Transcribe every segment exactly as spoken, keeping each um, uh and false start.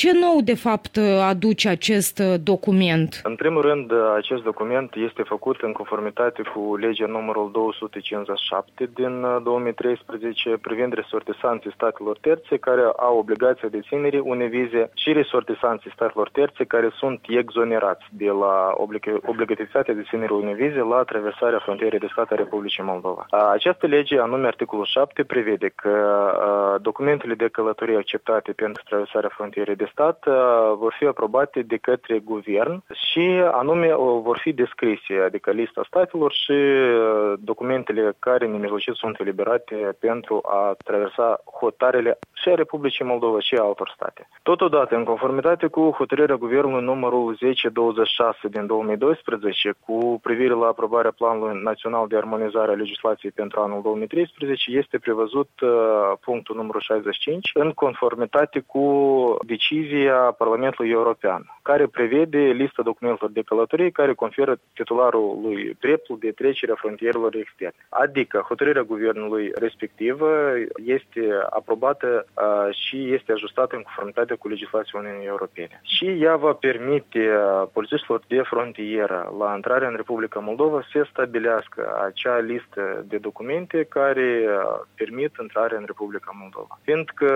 Ce nou, de fapt, aduce acest document? În primul rând, acest document este făcut în conformitate cu legea numărul două sute cincizeci și șapte din două mii treisprezece privind resortisanții statelor terțe care au obligația de ținere unei vize și resortisanții statelor terțe care sunt exonerați de la obligativitatea de ținere unei vize la traversarea frontierei de stat a Republicii Moldova. Această lege, anume articolul șapte, prevede că documentele de călătorie acceptate pentru traversarea frontierei de stat vor fi aprobate de către guvern și anume vor fi descrise, adică lista statelor și documentele care nemijlocit sunt eliberate pentru a traversa hotarele și a Republicii Moldova și a altor state. Totodată, în conformitate cu hotărârea Guvernului numărul zece sute douăzeci și șase din două mii doisprezece cu privire la aprobarea Planului Național de Armonizare a Legislației pentru anul două mii treisprezece, este prevăzut uh, punctul numărul șaizeci și cinci în conformitate cu decizia Parlamentului European, care prevede lista documentelor de călătorie care conferă titularului dreptul de trecere a frontierelor externe. Adică hotărârea guvernului respectivă este aprobată uh, și este ajustată în conformitate cu legislația Uniunii Europene. Și ea va permite polițiștilor de frontieră la intrarea în Republica Moldova să stabilească acea listă de documente care permit intrarea în Republica Moldova. Fiindcă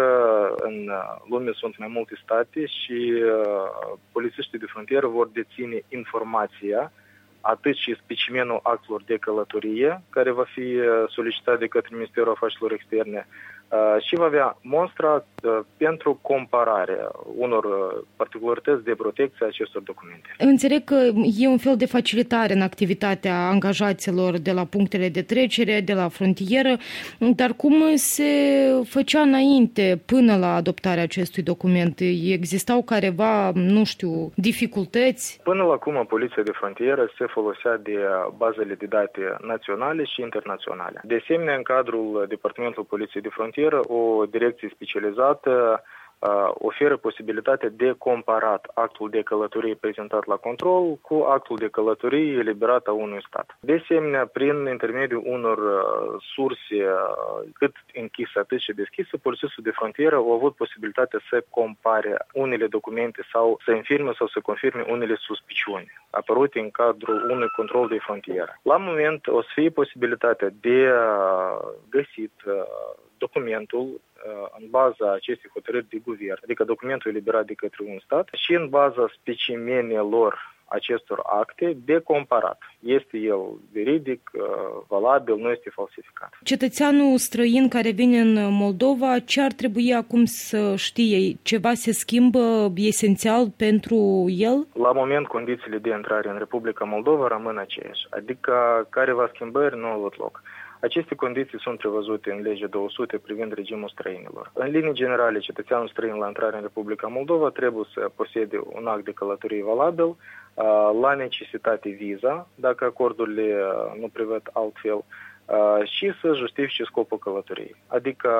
în lume sunt mai multe state și polițiștii de frontieră vor deține informația atât și specimenul actelor de călătorie, care va fi solicitat de către Ministerul Afacerilor Externe, și va avea monstra pentru compararea unor particularități de protecție a acestor documente. Înțeleg că e un fel de facilitare în activitatea angajaților de la punctele de trecere, de la frontieră, dar cum se făcea înainte, până la adoptarea acestui document? Existau careva, nu știu, dificultăți? Până la acum, Poliția de Frontieră se folosea de bazele de date naționale și internaționale. De asemenea, în cadrul Departamentului Poliției de Frontieră, o direcție specializată uh, oferă posibilitatea de comparat actul de călătorie prezentat la control cu actul de călătorie eliberat a unui stat. De asemenea, prin intermediul unor uh, surse uh, cât închise, atât și deschise, polițistul de frontieră au avut posibilitatea să compare unele documente sau să infirme sau să confirme unele suspiciuni apărute în cadrul unui control de frontieră. La moment o să fie posibilitatea de uh, găsit uh, documentul în baza acestei hotărâri de guvern, adică documentul eliberat de către un stat și în baza specimenelor acestor acte de comparat. Este el veridic, valabil, nu este falsificat. Cetățeanul străin care vine în Moldova, ce ar trebui acum să știe? Ceva se schimbă esențial pentru el? La moment, condițiile de intrare în Republica Moldova rămân aceiași, adică careva schimbări nu au avut loc. Aceste condiții sunt prevăzute în legea două sute privind regimul străinilor. În linii generale, cetățeanul străin la intrare în Republica Moldova trebuie să posede un act de călătorie valabil, la necesitate viza, dacă acordurile nu prevăd altfel, și să justifice scopul călătoriei. Adică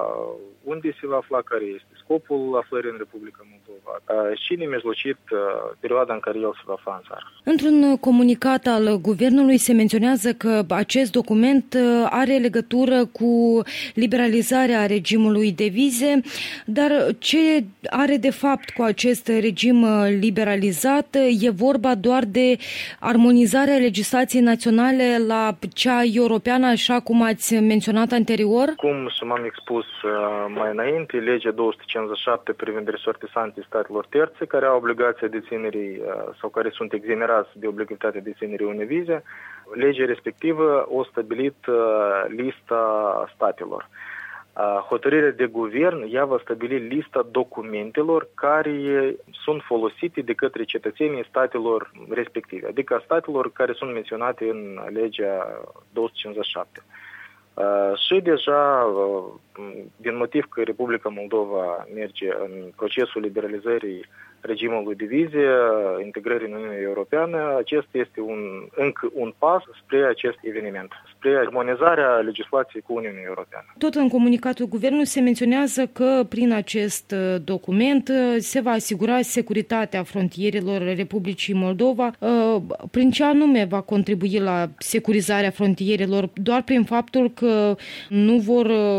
unde se va afla, care este scopul aflării în Republica Moldova și nemijlocit perioada în care el se va afla în țară. Într-un comunicat al guvernului se menționează că acest document are legătură cu liberalizarea regimului de vize, dar ce are de fapt cu acest regim liberalizat? E vorba doar de armonizarea legislației naționale la cea europeană, așa cum ați menționat anterior? Cum și m-am expus mai înainte, legea două sute cincizeci și șapte privind resortisanții statelor terțe care au obligația de ținere sau care sunt exonerați de obligativitatea de ținere unei vize, legea respectivă a stabilit lista statelor. Hotărârea de guvern, ea va stabili lista documentelor care sunt folosite de către cetățenii statelor respective, adică statelor care sunt menționate în legea două sute cincizeci și șapte. Uh, și deja, uh, din motiv că Republica Moldova merge în procesul liberalizării regimului de vize, integrării în Uniunea Europeană, acesta este un, încă un pas spre acest eveniment, spre armonizarea legislației cu Uniunea Europeană. Tot în comunicatul guvernului se menționează că prin acest document se va asigura securitatea frontierelor Republicii Moldova. Prin ce anume va contribui la securizarea frontierelor? Doar prin faptul că nu vor putea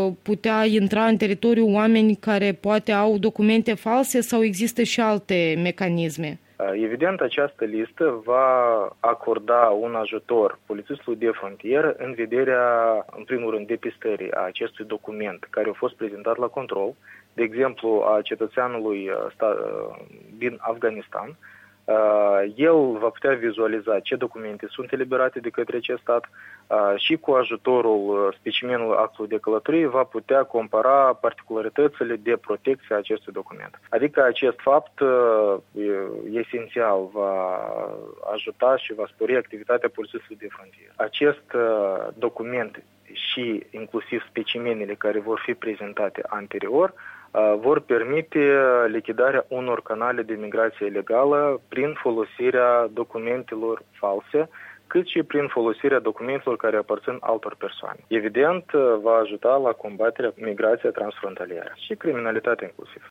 putea intra în teritoriu oameni care poate au documente false sau există și alte mecanisme? Evident, această listă va acorda un ajutor polițistului de frontieră în vederea, în primul rând, depistării a acestui document care a fost prezentat la control, de exemplu, a cetățeanului din Afganistan. El va putea vizualiza ce documente sunt eliberate de către acest stat și cu ajutorul specimenului actului de călătorie va putea compara particularitățile de protecție a acestui document. Adică acest fapt esențial va ajuta și va spori activitatea polițistului de frontieră. Acest document și inclusiv specimenele care vor fi prezentate anterior vor permite lichidarea unor canale de migrație ilegală prin folosirea documentelor false, cât și prin folosirea documentelor care aparțin altor persoane. Evident, va ajuta la combaterea migrației transfrontalieră și criminalitatea inclusiv.